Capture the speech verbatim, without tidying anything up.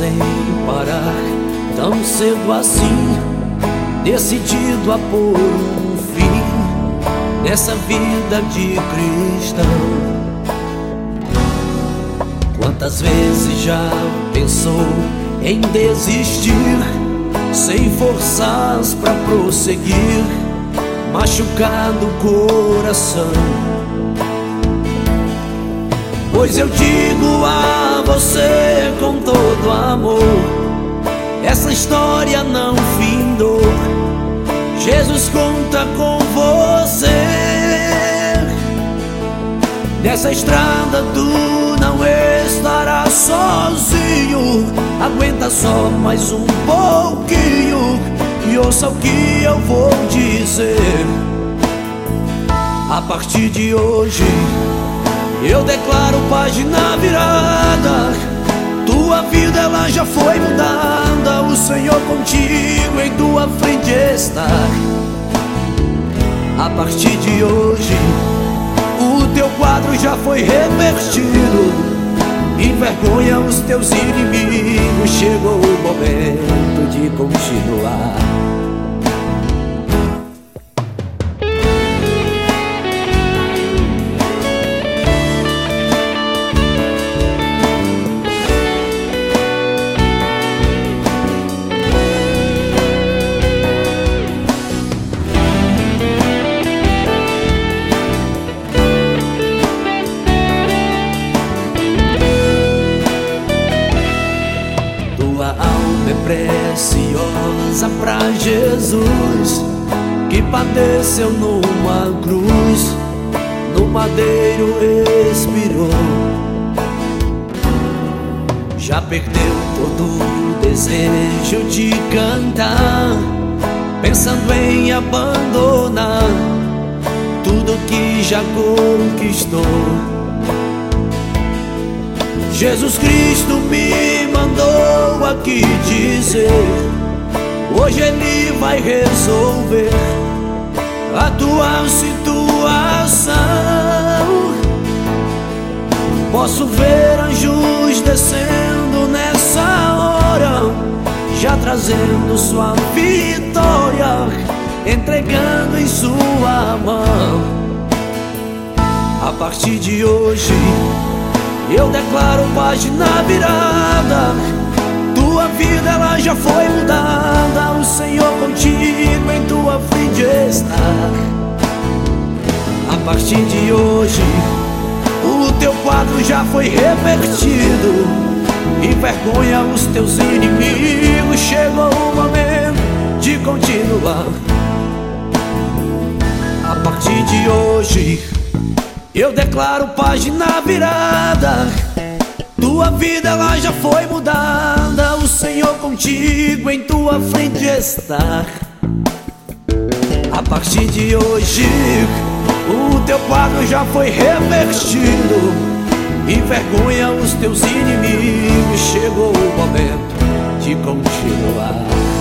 sem parar, tão cedo assim, decidido a pôr um fim nessa vida de cristão. Quantas vezes já pensou em desistir, sem forças pra prosseguir, machucado o coração? Pois eu digo a você com todo amor, essa história não findou. Jesus conta com você. Nessa estrada tu não estarás sozinho. Aguenta só mais um pouquinho e ouça o que eu vou dizer. A partir de hoje eu declaro página virada. Tua vida ela já foi mudada. O Senhor contigo em tua frente está. A partir de hoje o teu quadro já foi revertido. Envergonha os teus inimigos. Chegou o momento de continuar. Preciosa pra Jesus, que padeceu numa cruz, no madeiro expirou. Já perdeu todo o desejo de cantar, pensando em abandonar tudo que já conquistou. Jesus Cristo me mandou aqui dizer, hoje Ele vai resolver a tua situação. Posso ver anjos descendo nessa hora, já trazendo sua vitória, entregando em sua mão. A partir de hoje eu declaro página virada. Tua vida ela já foi mudada. O Senhor contigo em tua frente está. A partir de hoje o teu quadro já foi revertido. Envergonha os teus inimigos. Chegou o momento de continuar. A partir de hoje eu declaro página virada. Tua vida ela já foi mudada. O Senhor contigo em tua frente está. A partir de hoje o teu quadro já foi revertido. Envergonha os teus inimigos. Chegou o momento de continuar.